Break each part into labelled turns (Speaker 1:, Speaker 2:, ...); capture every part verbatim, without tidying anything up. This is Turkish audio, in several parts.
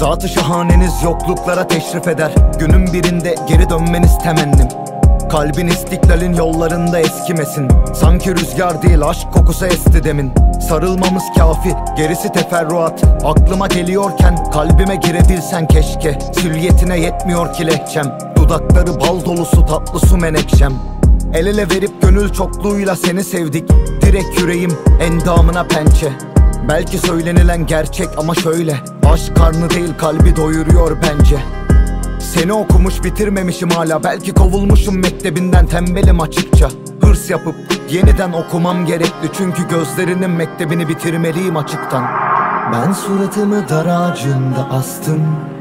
Speaker 1: Zat-ı şahaneniz yokluklara teşrif eder. Günün birinde geri dönmeniz temennim. Kalbin istiklalin yollarında eskimesin. Sanki rüzgar değil aşk kokusu esti demin. Sarılmamız kafi, gerisi teferruat. Aklıma geliyorken kalbime girebilsen keşke. Silüetine yetmiyor ki lehçem. Dudakları bal dolusu tatlı su menekşem. El ele verip gönül çokluğuyla seni sevdik. Direkt yüreğim endamına pençe. Belki söylenilen gerçek ama şöyle: aşk karnı değil kalbi doyuruyor bence. Seni okumuş bitirmemişim hala. Belki kovulmuşum mektebinden, tembelim açıkça. Hırs yapıp yeniden okumam gerekli. Çünkü gözlerinin mektebini bitirmeliyim açıktan. Ben suratımı dar ağacında astım,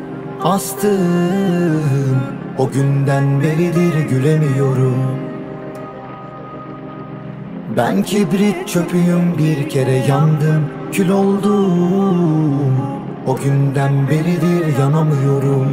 Speaker 1: astım. O günden beridir gülemiyorum. Ben kibrit çöpüyüm, bir kere yandım, kül oldum. O günden beridir yanamıyorum.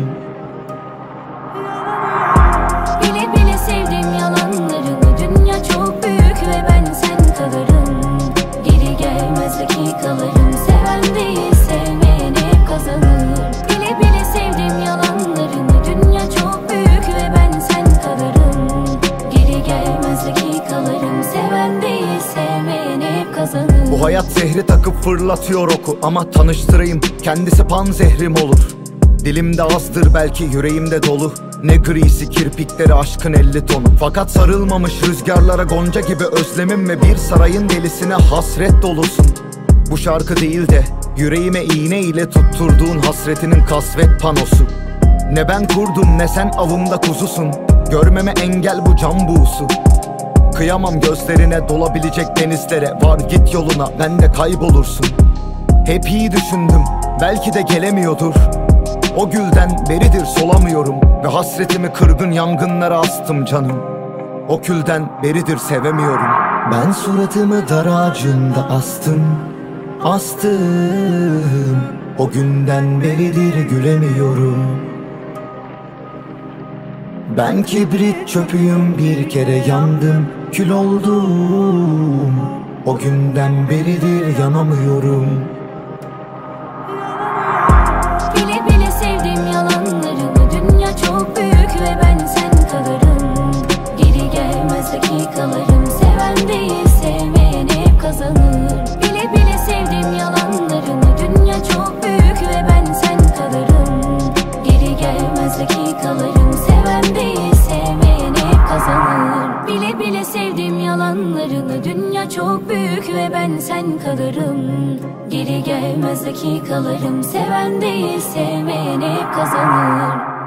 Speaker 2: Bile bile sevdim yalanlarını. Dünya çok büyük ve ben sen kalırım. Geri gelmez dakikalarım. Seven değil sevmeyen hep kazanır. Bile bile sevdim yalanlarını. Dünya çok büyük ve ben sen kalırım. Geri gelmez dakikalarım. Seven değil sevmeyen hep kazanır.
Speaker 1: Bu hayat zehri takıp fırlatıyor oku. Ama tanıştırayım, kendisi pan zehrim olur. Dilimde azdır belki, yüreğimde dolu. Ne grisi kirpikleri aşkın elli tonu. Fakat sarılmamış rüzgarlara gonca gibi özlemim ve bir sarayın delisine hasret dolusun. Bu şarkı değil de yüreğime iğne ile tutturduğun hasretinin kasvet panosu. Ne ben kurdum ne sen avımda kuzusun. Görmeme engel bu can buğusu. Kıyamam gözlerine dolabilecek denizlere. Var git yoluna, ben de kaybolursun. Hep iyi düşündüm, belki de gelemiyordur. O gülden beridir solamıyorum. Ve hasretimi kırgın yangınlara astım canım. O külden beridir sevemiyorum. Ben suratımı dar ağacında astım, astım. O günden beridir gülemiyorum. Ben kibrit çöpüyüm, bir kere yandım, kül oldum. O günden beridir yanamıyorum.
Speaker 2: Bile bile sevdim yalanlarını. Dünya çok büyük ve ben sen kalırım. Geri gelmez dakikalarım. Seven değil sevmeyen hep kazanır. Bile bile sevdim yalanlarını. Dünya çok büyük ve ben sen kalırım. Geri gelmez dakikalarım. Seven değil sevmeyen hep kazanır. Bile bile sevdim yalanlarını. Dünya çok büyük ve ben sen kalırım. Geri gelmez dakikalarım. Seven değil sevmeyen hep kazanır.